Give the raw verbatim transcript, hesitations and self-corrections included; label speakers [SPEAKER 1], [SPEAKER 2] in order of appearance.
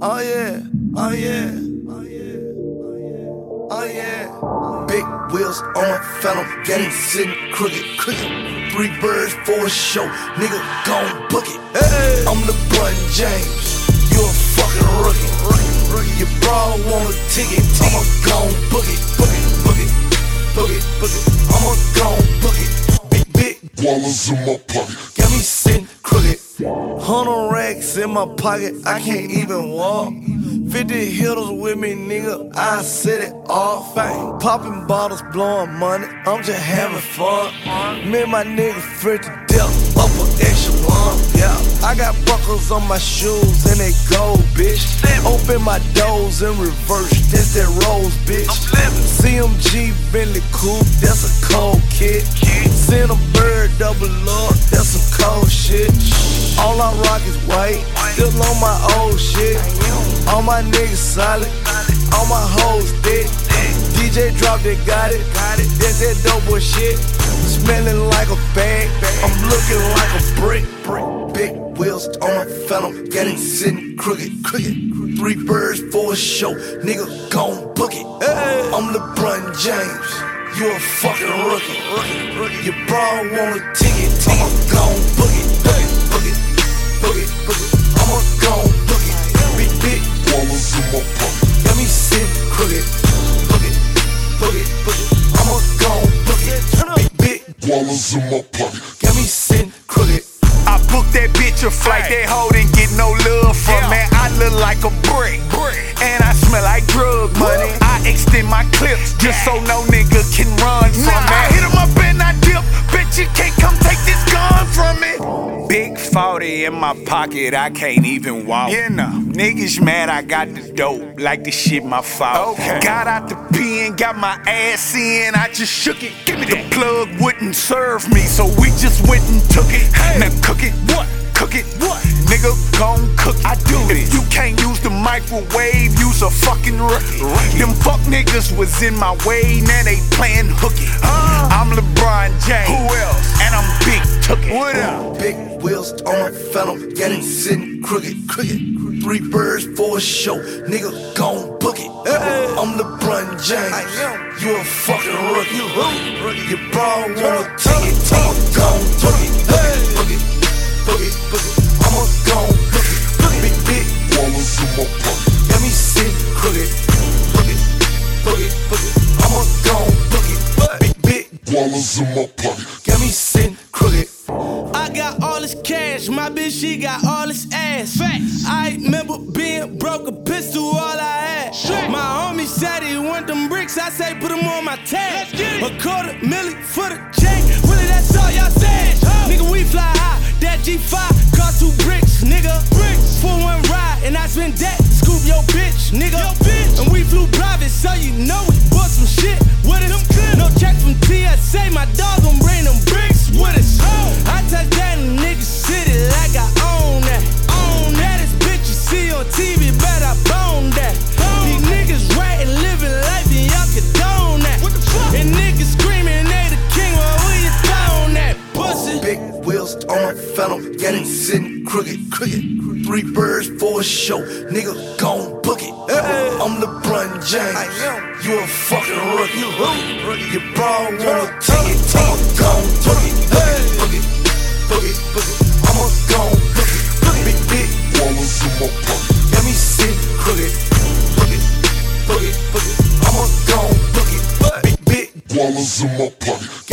[SPEAKER 1] Oh yeah, oh yeah, oh yeah, oh yeah. Big wheels on a phantom, game sitting crooked, crooked. Three birds for a show, nigga gon' book it. Hey. I'm LeBron James, you a fucking rookie. rookie. Your bra want a ticket, I'ma gon' book it, book it, book it, book it, book it. I'ma gon' book it. Big, big dollars in my pocket, got me sitting crooked. Hundred racks in my pocket, I can't even walk. Fifty hitters with me, nigga, I set it off. Popping bottles, blowing money, I'm just having fun. Me and my nigga fresh to death, up an echelon. Yeah, I got buckles on my shoes and they gold, bitch. Open my doors in reverse, that's that rose, bitch. C M G Bentley coupe, that's a cold kid. Send a bird double up, that's some cold shit. All I rock is white, still on my old shit. All my niggas solid, all my hoes dead. D J drop that got it, that's that dope boy shit. Smelling like a bag, I'm looking like a brick. Big wheels on a phantom, getting sitting crooked, crooked. Three birds for a show, nigga gon' book it. I'm LeBron James, you a fucking rookie. Your bra want a ticket, I'ma gon' book it, book it, book it, book it, book it. I'ma gon' book it. Big, big dollars in my pocket, got me sitting crooked. Book it, book it, book it. I'ma gon' book it. Big, big dollars in my pocket, got me sitting crooked.
[SPEAKER 2] I booked that bitch a flight, that hoe didn't get no love from me. I look like a brick, and I smell like drug money. I extend my clips just so no nigga can run from me. I hit him up and I dip, bitch you can't come take this gun from me. Big forty in my pocket, I can't even walk. You know, niggas mad I got the dope, like the shit my fault. Okay. Got out the pen, got my ass in, I just shook it. Give me the plug wouldn't serve me, so we just went and took it. Hey. Now cook it, what? Cook it, what? Nigga gon' cook it. I do it. If you can't use the microwave, use a fucking rookie. rookie. Them fuck niggas was in my way, now they playin' hooky. Uh, I'm LeBron James. Who else? And I'm Big Tookie. What up?
[SPEAKER 1] Big wheels on a phantom, getting sitting crooked, crooked. Three birds for a show, nigga gon' book it. Hey. I'm LeBron James, you a fucking rookie. Your bra want a ticket, I'ma gon' book it. Hey. Book it, book it, book it. I'ma gon' book it. Big, big dollars in my pocket, got me sitting crooked. Book it, book it, book it. I'ma gon' book it. Big, big dollars in my pocket, got me sitting crooked.
[SPEAKER 3] I got all this cash, my bitch, she got all this ass. Facts. I remember being broke, a pistol, all I had. Straight. My homie said he want them bricks, I say put them on my tag. A quarter milli for the check, really that's all y'all said. Oh. Nigga, we fly high, that G five cost two bricks, nigga. Bricks. For one ride, and I spent that to scoop your bitch, nigga. Yo, bitch. And we flew private, so you know we bought some shit with us. No check from T S A, my dog gon' bring them bricks with us. Oh. I touch that in nigga city like I own that. Own that, this bitch you see on T V, bet I bone that. Bone. These niggas right and living life and y'all condone that. What the fuck? And niggas screaming they the king, well who you throwing that pussy?
[SPEAKER 1] Big wheels on a phantom, getting sitting crooked, crooked. Three birds for a show, nigga gon' book it. Hey. I'm LeBron James, you a fucking rookie. Your bra want a ticket, I'ma gon' book it. Hey. Book it, book it, book it. I'ma gon' book it. Big, big dollars in my pocket, got me sitting crooked. Book it, book it, book it. I'ma gon' book it. Big, big dollars in my pocket.